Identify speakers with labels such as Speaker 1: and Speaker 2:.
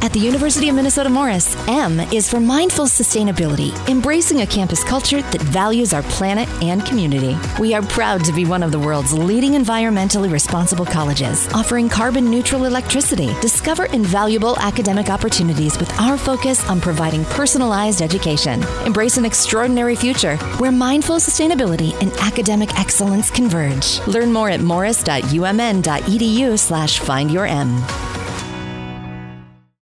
Speaker 1: At the University of Minnesota Morris, M is for mindful sustainability, embracing a campus culture that values our planet and community. We are proud to be one of the world's leading environmentally responsible colleges, offering carbon-neutral electricity. Discover invaluable academic opportunities with our focus on providing personalized education. Embrace an extraordinary future where mindful sustainability and academic excellence converge. Learn more at morris.umn.edu/findyourm.